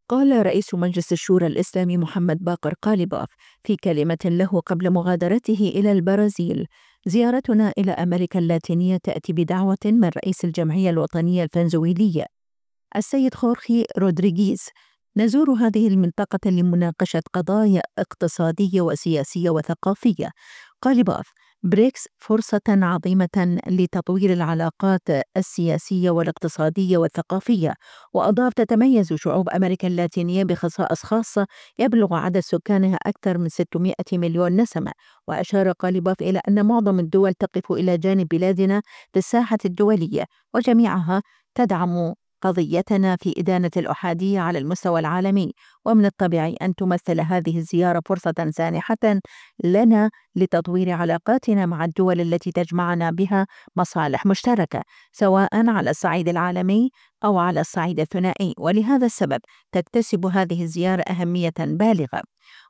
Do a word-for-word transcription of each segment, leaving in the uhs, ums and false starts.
قال رئيس مجلس الشورى الإسلامي محمد باقر قالباف في كلمة له قبل مغادرته إلى البرازيل: زيارتنا إلى أمريكا اللاتينية تأتي بدعوة من رئيس الجمعية الوطنية الفنزويلية السيد خورخي رودريغيز. نزور هذه المنطقة لمناقشة قضايا اقتصادية وسياسية وثقافية. قالباف: بريكس فرصة عظيمة لتطوير العلاقات السياسية والاقتصادية والثقافية. وأضاف: تتميز شعوب أمريكا اللاتينية بخصائص خاصة يبلغ عدد سكانها أكثر من ستمائة مليون نسمة. وأشار قالباف إلى أن معظم الدول تقف إلى جانب بلادنا في الساحة الدولية، وجميعها تدعم قضيتنا في إدانة الأحادية على المستوى العالمي. ومن الطبيعي أن تمثل هذه الزيارة فرصة سانحة لنا لتطوير علاقاتنا مع الدول التي تجمعنا بها مصالح مشتركة، سواء على الصعيد العالمي أو على الصعيد الثنائي، ولهذا السبب تكتسب هذه الزيارة أهمية بالغة.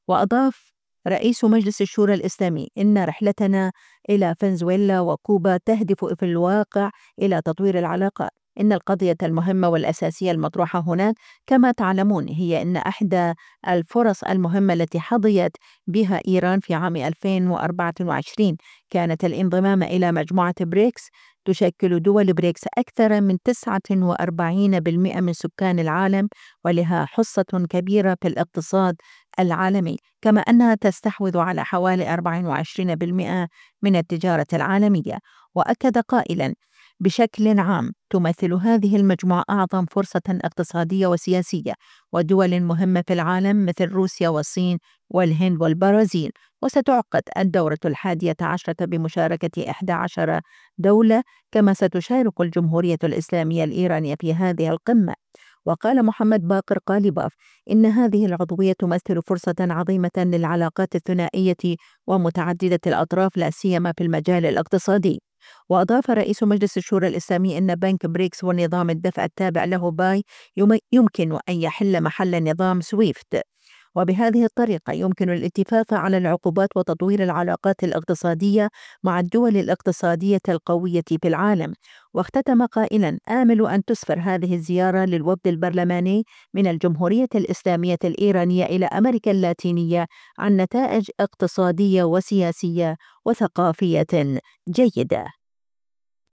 وأضاف رئيس مجلس الشورى الإسلامي إن رحلتنا إلى فنزويلا وكوبا تهدف في الواقع إلى تطوير العلاقات. إن القضية المهمة والأساسية المطروحة هناك كما تعلمون هي أن إحدى الفرص المهمة التي حظيت بها إيران في عام ألفين وأربعة وعشرين كانت الانضمام إلى مجموعة بريكس. تشكل دول بريكس أكثر من تسعة وأربعين بالمئة من سكان العالم، ولها حصة كبيرة في الاقتصاد العالمي، كما أنها تستحوذ على حوالي أربعة وعشرين بالمئة من التجارة العالمية. وأكد قائلا: بشكل عام تمثل هذه المجموعة أعظم فرصة اقتصادية وسياسية، ودول مهمة في العالم مثل روسيا والصين والهند والبرازيل. وستعقد الدورة الحادية عشرة بمشاركة إحدى عشر دولة، كما ستشارك الجمهورية الإسلامية الإيرانية في هذه القمة. وقال محمد باقر قالباف إن هذه العضوية تمثل فرصة عظيمة للعلاقات الثنائية ومتعددة الأطراف، لا سيما في المجال الاقتصادي. وأضاف رئيس مجلس الشورى الإسلامي أن بنك بريكس ونظام الدفع التابع له باي يمكن أن يحل محل نظام سويفت، وبهذه الطريقة يمكن الاتفاق على العقوبات وتطوير العلاقات الاقتصادية مع الدول الاقتصادية القوية في العالم. واختتم قائلا: آمل أن تسفر هذه الزيارة للوفد البرلماني من الجمهورية الإسلامية الإيرانية إلى أمريكا اللاتينية عن نتائج اقتصادية وسياسية وثقافية جيدة.